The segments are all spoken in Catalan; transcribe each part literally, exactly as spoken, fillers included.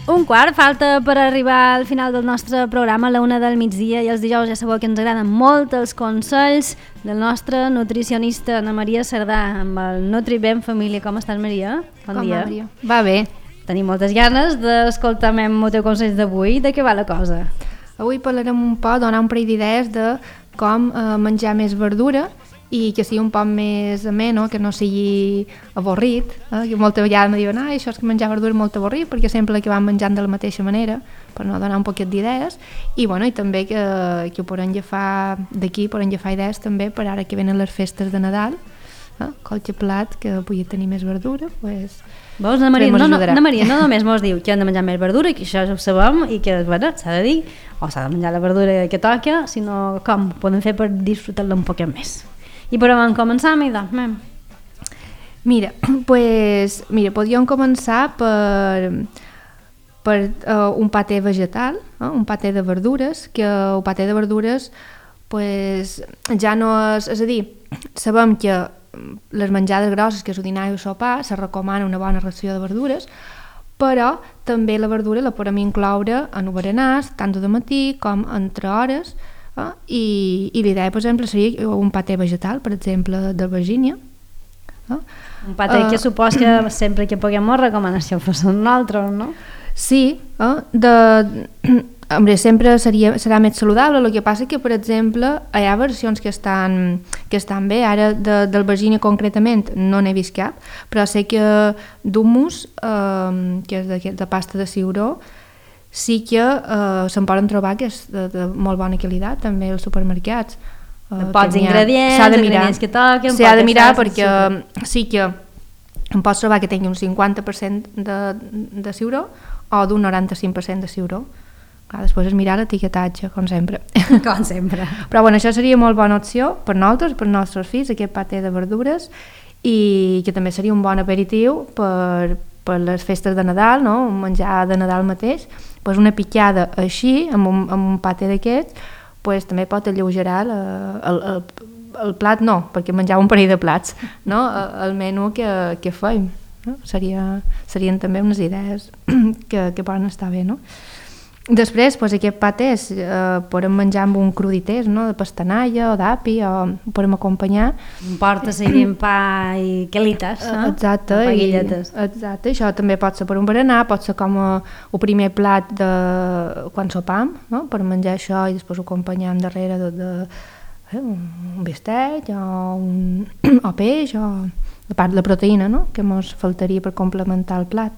Un quart, falta per arribar al final del nostre programa a la una del migdia i els dijous ja sabeu que ens agraden molt els consells del nostre nutricionista Ana Maria Cerdà amb el NutriBen Família. Com estàs, Maria? Bon Com dia. va, Maria? Va bé. Tenim moltes ganes d'escoltar el teu consells d'avui. De què va la cosa? Avui parlarem un poc, donar un parell d'idees de com eh, menjar més verdura i que sigui un poc més ameno, que no sigui avorrit, eh? Que moltes vegades me diuen ah, això és que menjar verdura és molt avorrit perquè sempre que van menjant de la mateixa manera, per no donar un poquet d'idees i, bueno, i també que, que ho podem agafar d'aquí, podem agafar idees també per ara que venen les festes de Nadal, eh? Qualque plat que pugui tenir més verdura, pues, veus, Ana Maria, no, no, Ana Maria no només mos diu que hem de menjar més verdura, que això ja ho sabem i que, bueno, s'ha de dir, o s'ha de menjar la verdura que toca, sinó com podem fer per disfrutar-la un poquet més. I per on començar, Maida? Mira, pues, mira, podríem començar per, per uh, un paté vegetal, eh? Un paté de verdures, que el paté de verdures pues, ja no és... És a dir, sabem que les menjades grosses, que és el dinar i el sopar, se recomana una bona ració de verdures, però també la verdura la podem incloure en el berenar, tant de matí com entre hores, eh? I, i l'idea, per exemple, seria un paté vegetal, per exemple, d'albergínia. Eh? Un paté uh, que supos que sempre que puguem recomanar si ho fos un altre, no? Sí, eh? de, hombre, sempre seria, serà més saludable, el que passa que, per exemple, hi ha versions que estan, que estan bé, ara de, d'albergínia concretament no n'he vist cap, però sé que d'hummus, eh, que és de, de pasta de ciuró, sí que eh, se'n poden trobar que és de, de molt bona qualitat, també als supermercats. Eh, pots ingredients, s'ha de mirar, ingredients que toquen... S'ha de mirar perquè sí, sí que em pots trobar que tingui un cinquanta per cent de, de ciuró o d'un noranta-cinc per cent de ciuró. Clar, després és mirar l'etiquetatge, com sempre. Com sempre. Però bueno, això seria molt bona opció per nosaltres, per nostres fills, aquest paté de verdures, i que també seria un bon aperitiu per, per les festes de Nadal, no? Un menjar de Nadal mateix, pues una picada així, amb un, amb un paté d'aquests, pues també pot alleugerar la, el, el, el plat, no, perquè menjar un parell de plats, no? El, el menú que, que feim. No? Seria, serien també unes idees que, que poden estar bé, no? Després, pues, aquest patés eh, podem menjar amb un cruditès, no? De pastanaia o d'api, o podem acompanyar. Porta seguint pa i quelites, no? Exacte, i, exacte, això també pot ser per un berenar, pot ser com a, el primer plat de quan sopam, no? Per menjar això i després ho acompanyam darrere de, de eh, un bistec o, un, o peix o la part de la proteïna, no? Que ens faltaria per complementar el plat.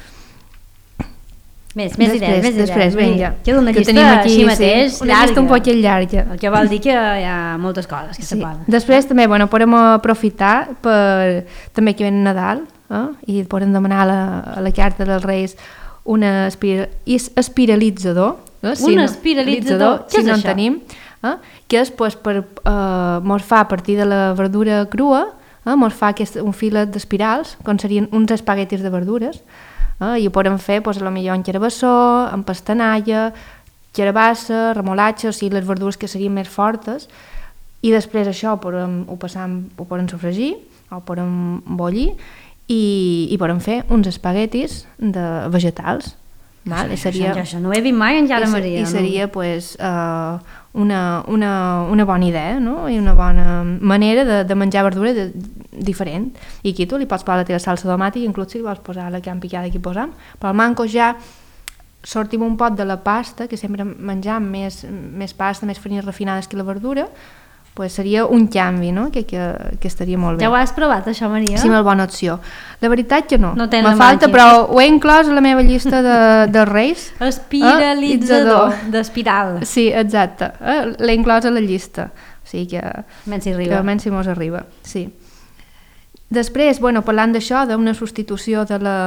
Més, més després, idees, més després, idees. Vinga, que una que llista aquí, així mateix, sí, una llista un poc llarga. El que vol dir que hi ha moltes coses que sí. se poden. Després també, bueno, podem aprofitar per, també que ven Nadal, eh? I podem demanar a la, a la carta dels Reis un espir, espiralitzador. Eh? Si un no, espiralitzador? Què si és no això? En tenim, eh? Que és pues, per eh, mos fa a partir de la verdura crua, eh? Mos fa aquest, un filet d'espirals, com serien uns espaguetis de verdures, eh? I ho podem fer pues, a lo millor en carabassó, en pastanaia, carabassa, remolatge, o sigui, les verdures que serien més fortes, i després això ho podem, ho passam, ho podem sofregir, o ho podem bollir, i, i podem fer uns espaguetis de vegetals. Val? Això, I seria, això, això no ho he vist mai en Jara i, Maria. I seria no? pues, uh, una, una, una bona idea, no? I una bona manera de, de menjar verdura de, diferent. I aquí tu li pots posar la teva salsa de tomàtic, inclús si li vols posar la que han picada aquí posam. Però al manco ja sortim un pot de la pasta, que sempre menjam més, més pasta, més farines refinades que la verdura, pues seria un canvi, no? que, que, que estaria molt bé. Ja ho has provat, això, Maria? Sí, molt bona opció. La veritat que no. No me falta, però ho he inclòs a la meva llista de, de Reis. Espiralitzador, eh? D'espiral. Sí, exacte. Eh? L'he inclòs a la llista. O sigui que... Menys si arriba. Que menys si mos arriba, sí. Després, bueno, parlant d'això, d'una substitució de la,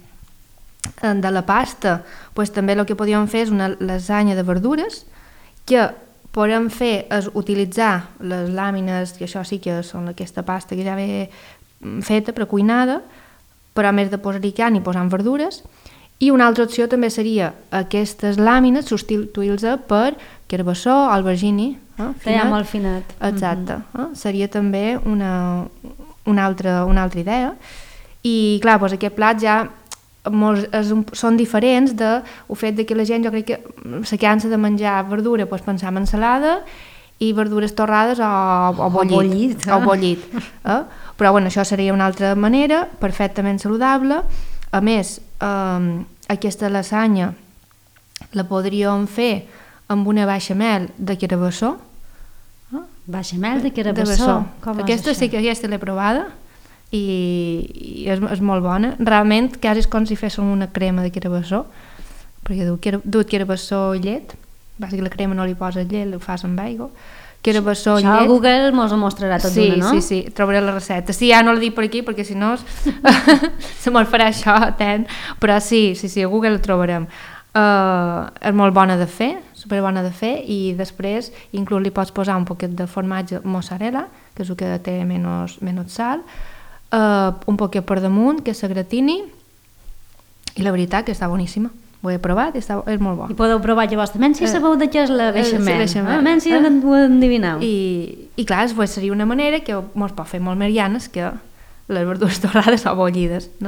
de la pasta, pues, també el que podíem fer és una lasanya de verdures, que podem fer és utilitzar les làmines, que això sí que són aquesta pasta que ja ve feta, precuinada, però a més de posar-hi carn i posant verdures. I una altra opció també seria aquestes làmines substituir-les per carabassó, albergini. Eh, finet. Molt finet. Exacte. Mm-hmm. eh? Seria també una, una, altra, una altra idea. I clar, doncs aquest plat ja molts, és un, són diferents de el fet de que la gent, jo crec que se cansa de menjar verdura, doncs pensar en ensalada i verdures torrades o, o bollit. O bollit, eh? O bollit eh? Però bueno, això seria una altra manera, perfectament saludable. A més, eh, aquesta lasanya la podríem fer amb una beixamel de carabassó. Eh? Beixamel de carabassó? Com aquesta sí que aquesta l'he provada i, i és, és molt bona. Realment quasi és com si féssim una crema de carabassó, perquè du, du carabassó i llet. Bàsicament la crema no li poses llet, ho fas amb aigua. Carabassó, això llet. A Google mos ho mostrarà tot sí, d'una, no? Sí, sí, sí, trobaré la recepta. Sí, ja no la dic per aquí perquè si no se me'l farà això, ten. Però sí, sí, sí, a Google la trobarem. Uh, és molt bona de fer, super bona de fer, i després inclús li pots posar un poquet de formatge mozzarella, que és el que té menys, menys sal, uh, un poquet per damunt, que se gratini, i la veritat que està boníssima. Ho he provat i està, és molt bo. I podeu provar llavors també si sabeu de què és la beixamel. Eh, sí, ah, menys si eh? ho endivineu. I, i clar, pues, seria una manera que mos pot fer molt més llanes que les verdures torrades o bollides, no?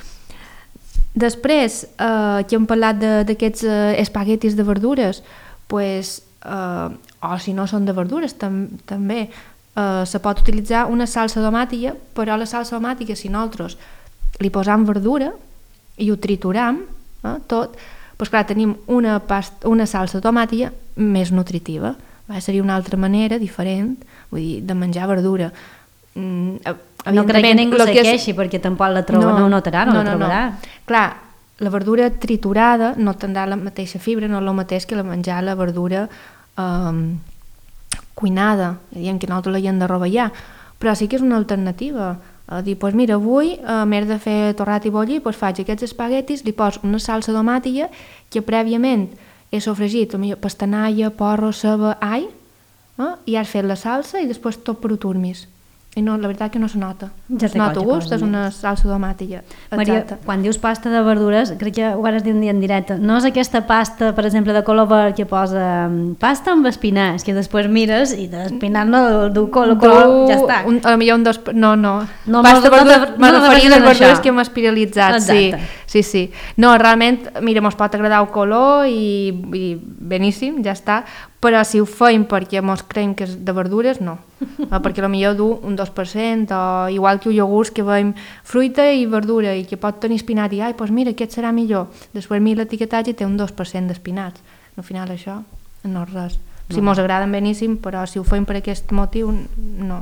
Després, eh, que hem parlat d'aquests eh, espaguetis de verdures, pues, eh, o si no són de verdures tam, també, eh, se pot utilitzar una salsa tomàtica, però la salsa tomàtica, si nosaltres li posam verdura i ho trituram, eh, tot, pues clar, tenim una, pasta, una salsa tomàtica més nutritiva. Va, seria una altra manera, diferent, vull dir, de menjar verdura. Mm, no crec que ningú se queixi és... perquè tampoc la troba, no, no ho notarà, no, no la trobarà. No, no. Clar, la verdura triturada no tindrà la mateixa fibra, no és el mateix que la menjar la verdura eh, cuinada, diguem que nosaltres l'hem de rovellar, però sí que és una alternativa. A dir, doncs mira, avui a més de fer torrat i bolli, doncs faig aquests espaguetis, li poso una salsa tomàtica que prèviament he sofregit, potser pastanaia, porro, ceba, all, eh? I has fet la salsa i després tot per turmis. I no, la veritat que no se nota. Ja es nota gust, és una salsa tomàtica. Maria, quan dius pasta de verdures, crec que ho vas dir un dia en directe, no és aquesta pasta, per exemple, de color verd que posa pasta amb espinacs, que després mires i l'espinac no du color, color, ja està. Un, a millor un dos... No, no. no pasta de verdures, no, me no referia a les verdures això. que hem espiralitzat. Sí, sí, sí. No, realment, mira, mos pot agradar el color i, i beníssim, ja està, però si ho feim perquè mos creiem que és de verdures, no. no perquè potser du un dos per cent, o igual que un iogurt que veiem fruita i verdura i que pot tenir espinacs i, ai, doncs mira, aquest serà millor. Després mira l'etiquetatge i té un dos per cent d'espinacs. Al final això no és res. No. Si mos agraden beníssim, però si ho feim per aquest motiu, no.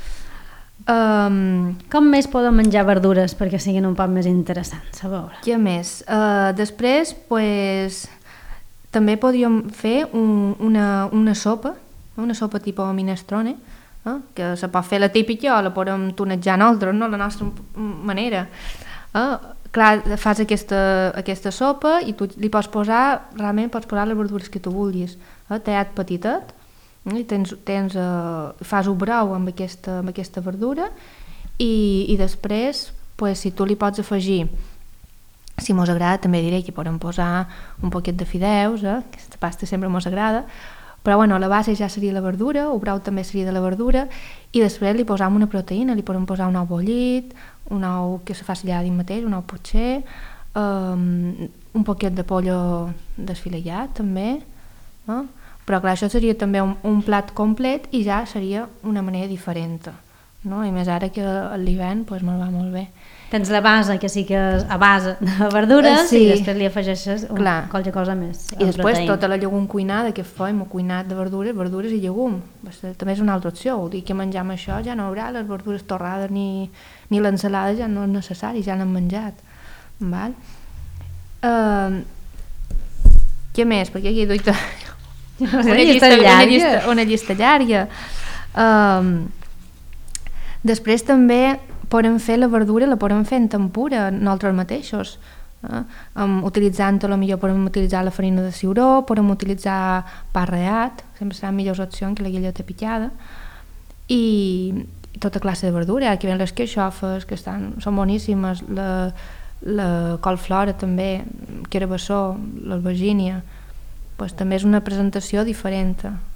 Um, Com més podem menjar verdures perquè siguin un poc més interessants? A veure. Què més? Uh, després, pues... també podríem fer un, una, una sopa, una sopa tipus minestrone, eh? Que se pot fer la típica o la podem tonejar nosaltres, no? La nostra manera. Eh? Clar, fas aquesta, aquesta sopa i tu li pots posar, realment pots posar les verdures que tu vulguis. Eh? Tallat petitet, eh? I tens, tens, eh, fas un brou amb aquesta, amb aquesta verdura i, i després, pues, si tu li pots afegir, si mos agrada, també diré que podem posar un poquet de fideus, eh? Aquesta pasta sempre mos agrada, però bueno, la base ja seria la verdura, el brou també seria de la verdura, i després li posam una proteïna, li podem posar un ou bullit, un ou que se faci allà dins mateix, un ou potser, um, un poquet de pollo desfiletat també, eh? Però clar, això seria també un, un plat complet i ja seria una manera diferent, no? I més ara que a l'hivern pues, me'l va molt bé. Tens la base, que sí que és a base de verdures, sí. I després li afegeixes un, qualque cosa més. I després proteïna. Tota la llegum cuinada que fem, o cuinat de verdures, verdures i llegum. També és una altra opció, vol dir que menjam això ja no hi haurà les verdures torrades ni, ni l'ensalada ja no és necessari, ja n'hem menjat. Val? Uh, què més? Perquè aquí he duit una, una, llista, una, llista, una llista llarga. Uh, després també podem fer la verdura, la podem fer en tempura nosaltres mateixos, eh? um, utilitzant, potser podem utilitzar la farina de ciuró, podem utilitzar pa reat, sempre seran millors opcions que la guillota picada, i tota classe de verdura, aquí ven les queixofes que estan, són boníssimes, la, la colflora també, carabassó, l'albergínia, pues, també és una presentació diferent,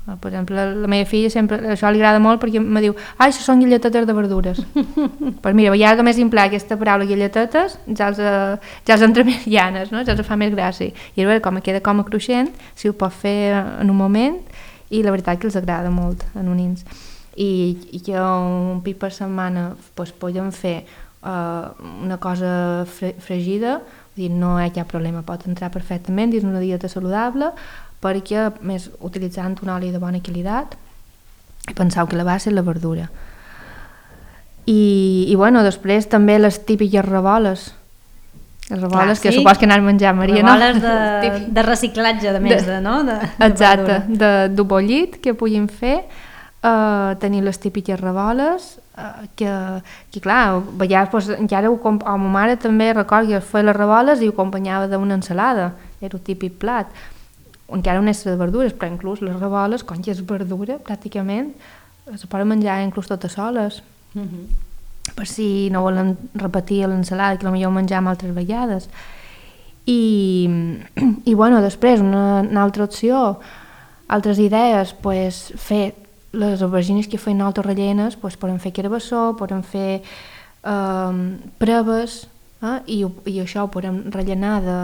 Per exemple, la, la meva filla sempre, això li agrada molt perquè me diu, ah, això són guilletetes de verdures. Pues mira, ja només implar aquesta paraula guilletetes ja els, ja els entra més llanes, no? Ja els fa més gràcia. I a veure com queda com a cruixent, si ho pot fer en un moment, i la veritat que els agrada molt a nonins. I, i jo un pit per setmana pues, podem fer uh, una cosa fre fregida, dir, no hi ha cap problema, pot entrar perfectament dins una dieta saludable, perquè, més, utilitzant un oli de bona qualitat, penseu que la base és la verdura. I, i bueno, després també les típiques reboles, les reboles Clàssic. Que supos que anar a menjar, Maria, reboles no? de, de reciclatge, de més, de, no? De, exacte, de, de bollit que puguin fer, uh, tenir les típiques reboles, uh, que, que clar, veiar, pues, encara ho, o ma mare també recorda que feia les reboles i ho acompanyava d'una ensalada, era un típic plat, encara un extra de verdures, però inclús les reboles, quan ja és verdura, pràcticament, se poden menjar inclús totes soles. Mm-hmm. Per si no volen repetir l'ensalada, que potser ho menjam altres vegades. I, i bueno, després, una, una altra opció, altres idees, pues, fer les aubergines que feien nosaltres rellenes, pues, podem fer carabassó, podem fer eh, preves, eh, i, i això ho podem rellenar de,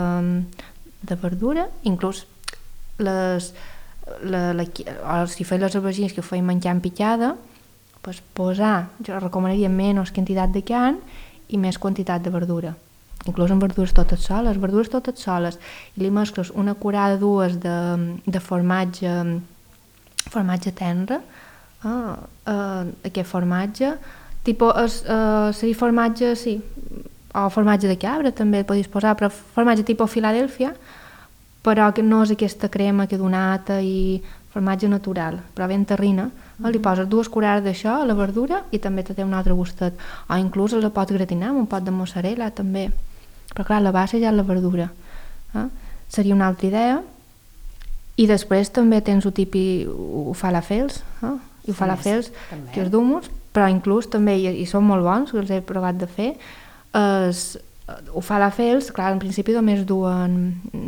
de verdura, inclús les, la, la, si feia les aubergines que ho feien menjar en pitjada, pues posar, jo recomanaria menys quantitat de carn i més quantitat de verdura, inclús amb verdures totes soles, verdures totes soles, i li mescles una curada dues de, de formatge, formatge tendre, eh, eh, aquest formatge, tipus, eh, seria formatge, sí, o formatge de cabra també podries posar, però formatge tipus Filadèlfia, però que no és aquesta crema que donata i formatge natural, però ben terrina. Mm-hmm. Li poses dues curades d'això a la verdura i també te té un altre gustet. O inclús la pots gratinar amb un pot de mozzarella també. Però clar, la base ja és la verdura. Eh? Seria una altra idea. I després també tens el típic ho falafels, eh? I ho falafels, sí, que és d'humus, però inclús també, i, i són molt bons, que els he provat de fer, és ho falafels, clar, en principi només duen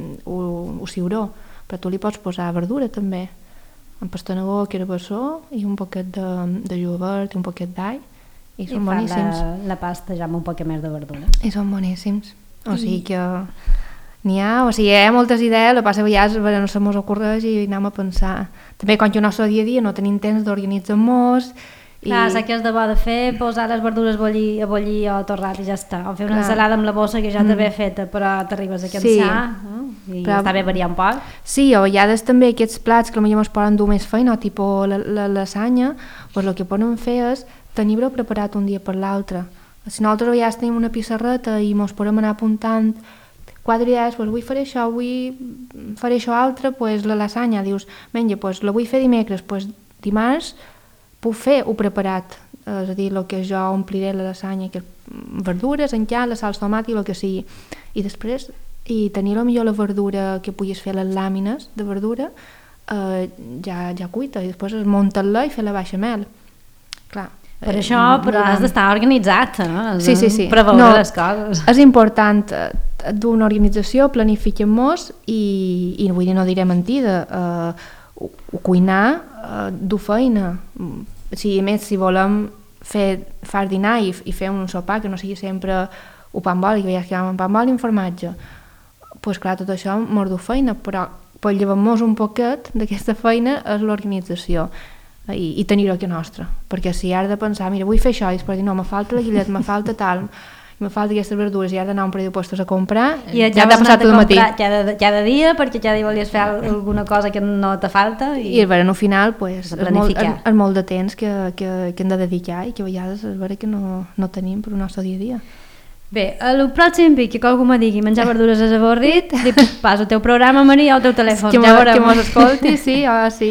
un ciuró, però tu li pots posar verdura també, amb pastanagó, carabassó i un poquet de, de julivert i un poquet d'all, i, I són boníssims. La, la pasta ja amb un poquet més de verdura. I són boníssims. O I... sigui que n'hi ha, o sigui, hi ha moltes idees, la passa a vegades no se mos ocorreix i anem a pensar. També quan jo no soc dia a dia no tenim temps d'organitzar-nos. Clar, saps què has de bo de fer? Posar les verdures a bullir, a bullir o a torrat i ja està. O fer una Clar. ensalada amb la bossa que ja mm. t'ha feta, però t'arribes a cansar, sí. no? I però, està bé variar un poc. Sí, o a vegades també aquests plats que potser ens poden dur més feina, tipus la, la lasanya, doncs el que poden fer és tenir-ho preparat un dia per l'altre. Si nosaltres a vegades tenim una pissarreta i ens podem anar apuntant quatre idees, doncs avui faré això, avui faré això altre, doncs la lasanya, dius, menja, doncs la vull fer dimecres, doncs dimarts puc fer ho preparat, és a dir, el que jo ompliré la lasanya, que verdures, enllà, la salsa tomàtic, el que sigui, i després, i tenir millor la verdura que puguis fer les làmines de verdura, eh, ja, ja cuita, i després es munta-la i fer la bechamel. Clar. Per eh, això, però has d'estar organitzat, eh? Sí, sí, sí. Per veure no, les coses. És important d'una organització, planifiquem-nos i, i vull dir, no diré mentida, eh, cuinar, eh, dur feina. Si, a més, si volem fer far dinar i, i fer un sopar que no sigui sempre un pa amb oli, que veies que hi ha un pa amb oli i un formatge, doncs pues, clar, tot això mos du feina, però per llevar-nos un poquet d'aquesta feina és l'organització i, i tenir-ho aquí nostre, perquè si has de pensar, mira, vull fer això, i després dir, no, me falta la guillet, me falta tal, me falta aquestes verdures i has d'anar a un parell de puestos a comprar, i ja, ja t'ha passat tot el matí. Cada, cada dia, perquè cada dia volies fer alguna cosa que no te falta. I, I veure, al final, pues, és, molt, és, és molt de temps que, que, que hem de dedicar i que a vegades és vera que no, no tenim per el nostre dia a dia. Bé, el pròxim pic que algú me digui menjar verdures és avorrit, dic, pas el teu programa, Maria, o el teu telèfon. Que, ja que mos escolti, sí, oh, sí.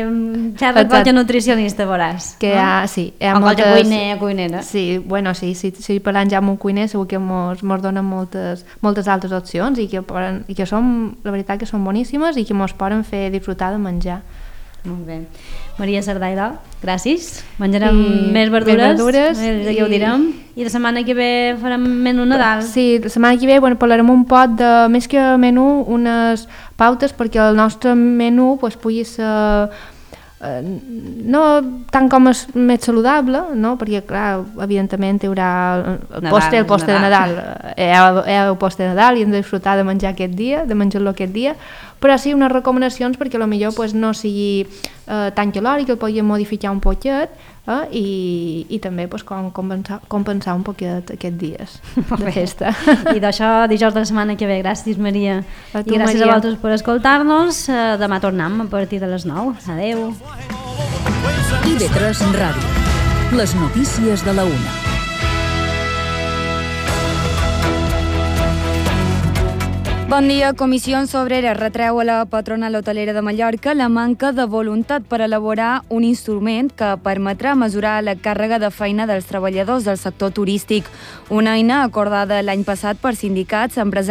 Ja de qualque nutricionista veuràs. Que no? ha, sí, hi ha o moltes... qualque cuiner, cuinera. Sí, bueno, sí, sí, sí, parlant ja amb un cuiner segur que mos, mos donen moltes, moltes altres opcions i que, poden, i que són, la veritat que són boníssimes i que mos poden fer disfrutar de menjar. Molt bé. Maria Sardaida, gràcies. Menjarem I més verdures, més verdures eh, ja i... ho direm. I la setmana que ve farem menú Nadal. Sí, la setmana que ve bueno, parlarem un pot de, més que menú, unes pautes perquè el nostre menú pues, pugui ser eh, no tant com és més saludable, no? Perquè clar, evidentment hi haurà el Nadal, postre, el postre de Nadal. Nadal, hi ha, hi ha el postre de Nadal i hem de disfrutar de menjar aquest dia, de menjar-lo aquest dia, però sí unes recomanacions perquè potser pues, no sigui eh, tan calòric, el podíem modificar un poquet, eh? I, i també pues, com compensar, compensar un poquet aquests dies de festa. I d'això dijous de la setmana que ve. Gràcies, Maria. A tu, I gràcies Maria. a vosaltres per escoltar-nos. Eh, Demà tornem a partir de les nou. Adeu. I ve tres Ràdio. Les notícies de la una. Bon dia. Comissions Obreres retreu a la patronal hotelera de Mallorca la manca de voluntat per elaborar un instrument que permetrà mesurar la càrrega de feina dels treballadors del sector turístic. Una eina acordada l'any passat per sindicats, empresaris